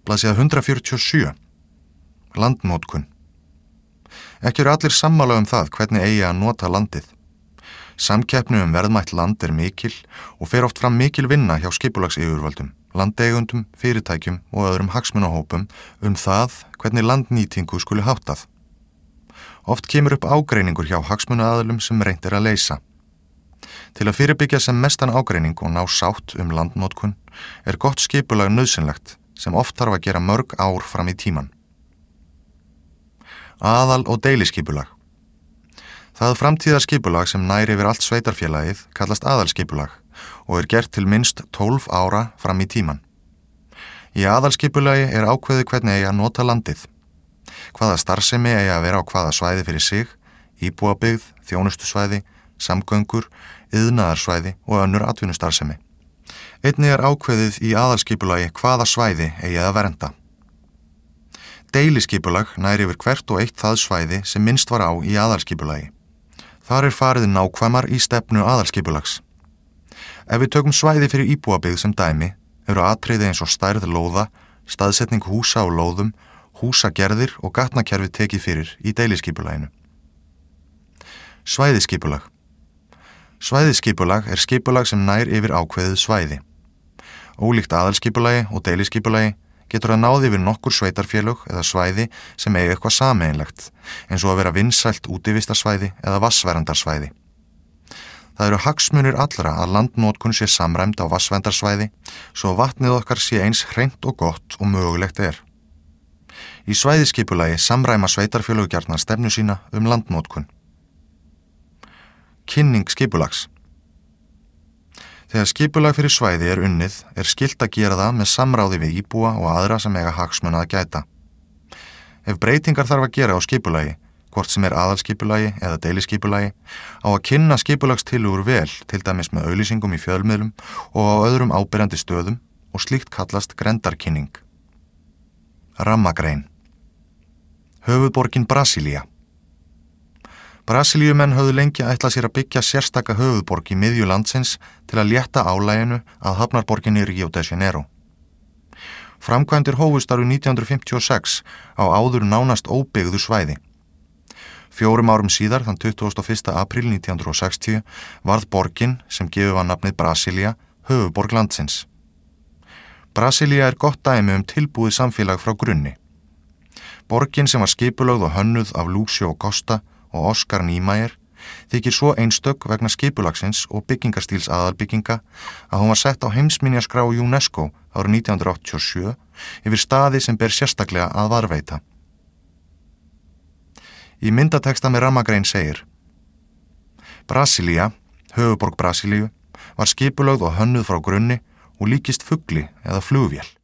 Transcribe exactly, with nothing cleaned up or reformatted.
Blaðsíða hundrað fjörutíu og sjö. Landnotkun. Ekki eru allir sammála um það hvernig eigi að nota landið. Samkeppni um verðmætt land er mikil og fer oft fram mikil vinna hjá skipulagsyfirvöldum, landeigundum, fyrirtækjum og öðrum hagsmunahópum um það hvernig landnýtingu skuli háttað. Oft kemur upp ágreiningur hjá hagsmunaaðilum sem reynt er að leysa. Til að fyrirbyggja sem mestan ágreining og ná sátt um landnotkun er gott skipulag nauðsynlegt sem oft þarf að gera mörg ár fram í tíman. Aðal- og deiliskipulag. Það framtíðarskipulag sem nær yfir allt sveitarfélagið kallast aðalskipulag og er gert til minnst tólf ára fram í tíman. Í aðalskipulagi er ákveðið hvernig eigi að nota landið. Hvaða starfsemi eigi að vera á hvaða svæði fyrir sig, íbúabyggð, þjónustusvæði, samgöngur, iðnaðarsvæði og önnur atvinnustarfsemi. Einnig er ákveðið í aðalskipulagi hvaða svæði eigi að vernda. Deiliskipulag nær yfir hvert og eitt það svæði sem minnst var á í aðalskipulagi. Þar er farið nákvæmar í stefnu aðalskipulags. Ef við tökum svæði fyrir íbúabyggð sem dæmi, eru atriði eins og stærð lóða, staðsetning húsa og lóðum, húsagerðir og gatnakerfið tekið fyrir í deiliskipulaginu. Svæðiskipulag. Svæðiskipulag er skipulag sem nær yfir ákveðið svæði. Ólíkt aðalskipulagi og deiliskipulagi getur það náð yfir nokkur sveitarfélög eða svæði sem eigi eitthvað sameiginlegt, eins og að vera vinsælt útivistarsvæði eða vatnsverndarsvæði. Það eru hagsmunir allra að landnotkun sé samræmd á vatnsverndarsvæði, svo vatnið okkar sé eins hreint og gott og mögulegt er. Í svæðiskipulagi samræma sveitarfélög gjarnan stefnu sína um landnotkun. Kynning skipulags. Þegar skipulag fyrir svæði er unnið, er skylt að gera það með samráði við íbúa og aðra sem eiga hagsmuna að gæta. Ef breytingar þarf að gera á skipulagi, hvort sem er aðalskipulagi eða deiliskipulagi, á að kynna skipulagstillögur vel, til dæmis með auglýsingum í fjölmiðlum og á öðrum áberandi stöðum og slíkt kallast grendarkynning. Rammagrein. Höfuðborgin Brasília. Brasilíumenn höfðu lengi ætlað sér að byggja sérstaka höfuðborg í miðju landsins til að létta álaginu að hafnarborginni Rio de Janeiro. Framkvæmdir hófust árið nítján hundruð fimmtíu og sex á áður nánast óbyggðu svæði. Fjórum árum síðar, þann tuttugasta og fyrsta apríl nítján hundruð sextíu, varð borgin, sem gefið var nafnið Brasília, höfuðborg landsins. Brasília er gott dæmi um tilbúið samfélag frá grunni. Borgin sem var skipulögð og hönnuð af Lúcio Costa og Oscar Niemeyer þykir svo einstök vegna skipulagsins og byggingarstíls aðalbygginga að hún var sett á heimsminjaskrá UNESCO árið nítján hundruð áttatíu og sjö yfir staði sem ber sérstaklega að varðveita. Í myndateksta með rammagrein segir: Brasília, höfuðborg Brasilíu, var skipulögð og hönnuð frá grunni og líkist fugli eða flugvél.